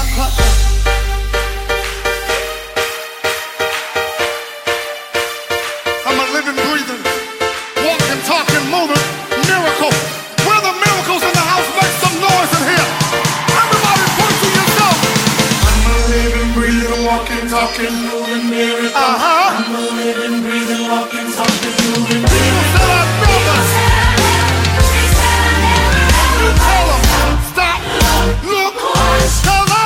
I'm a living, breathing, walking, talking, moving miracle. Where the miracles in the house, make some noise in here. Everybody point to yourself. I'm a living, breathing, walking, talking, moving miracle. I'm a living, breathing, walking, talking, moving miracle. People said I never. You tell them, stop, look, 'cause I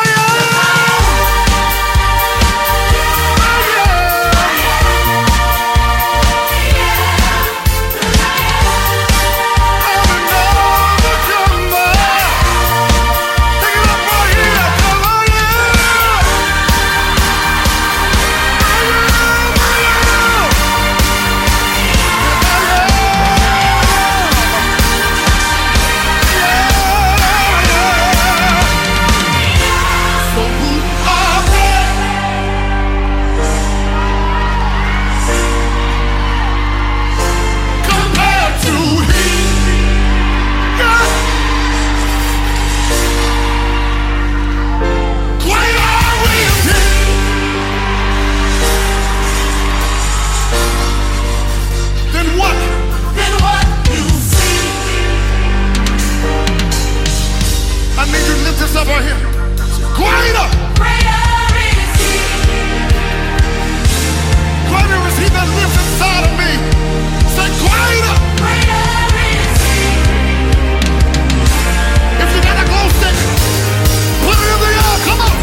up right here. Greater! Greater is he that lives inside of me. Say greater! If you got a glow stick, put it in the air, come on!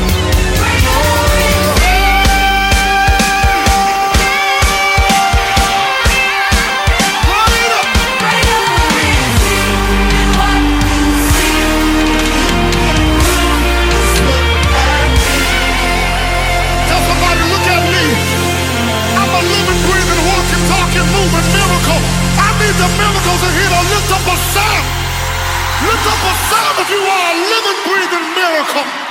Moving miracle. I need the miracles in here to lift up a sound. Lift up a sound if you are a living, breathing miracle.